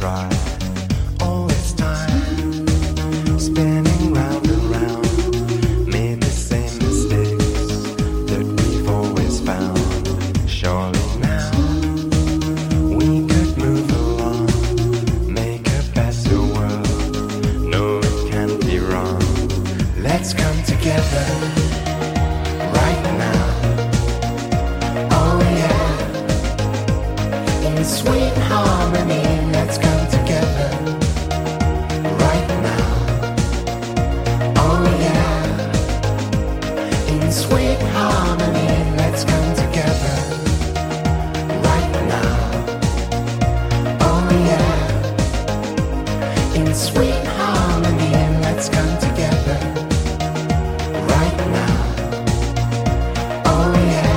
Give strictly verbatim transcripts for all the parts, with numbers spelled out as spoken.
try. All this time, spinning round and round, made the same mistakes that we've always found. Surely now we could move along, make a better world. No, it can't be wrong. Let's come together right now. Oh yeah, in sweet harmony. Let's come together right now. Oh yeah, in sweet harmony. Let's come together right now. Oh yeah, in sweet harmony. Let's come together right now. Oh yeah.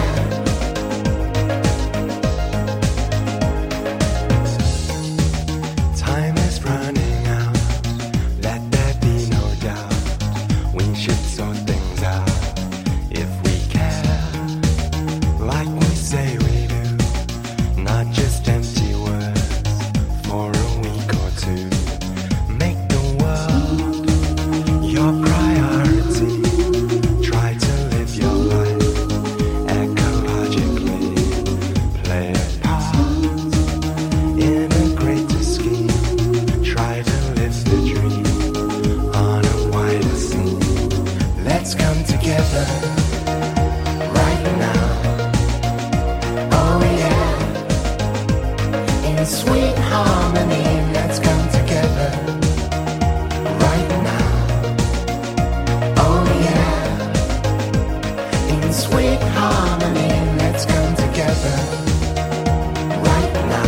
Time is running out, let there be no doubt. We should sort things out if we care, like we say we do. Not just empty words for a week or two. Make the world your priority. Try to live your life ecologically. Play a part in a greater scheme. Try to live the dream on a wider scene. Let's come together right now. Oh yeah, in sweet harmony. Let's come together right now. Oh yeah, in sweet harmony. Let's come together right now.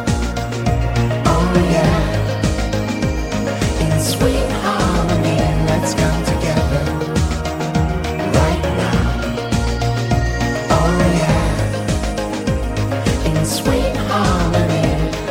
Oh yeah, in sweet harmony. Let's come together right now. Oh yeah, in sweet harmony.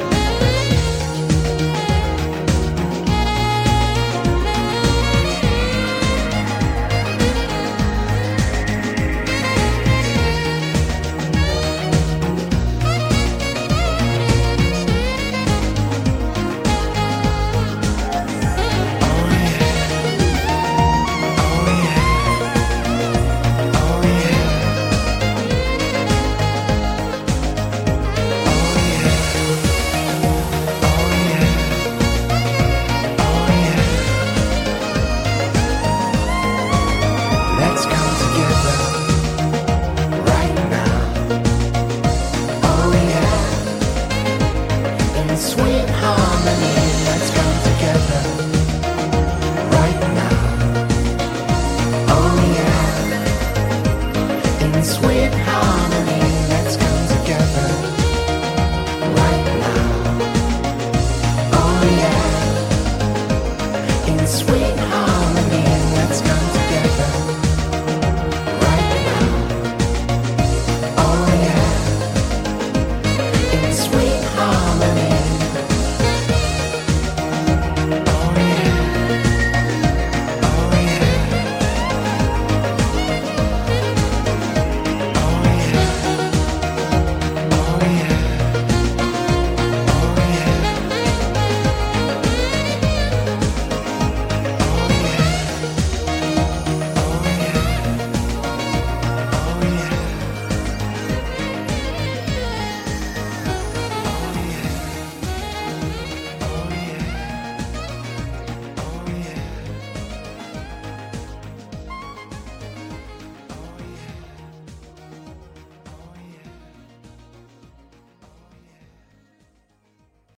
Let's come together right now. Oh yeah, in sweet harmony.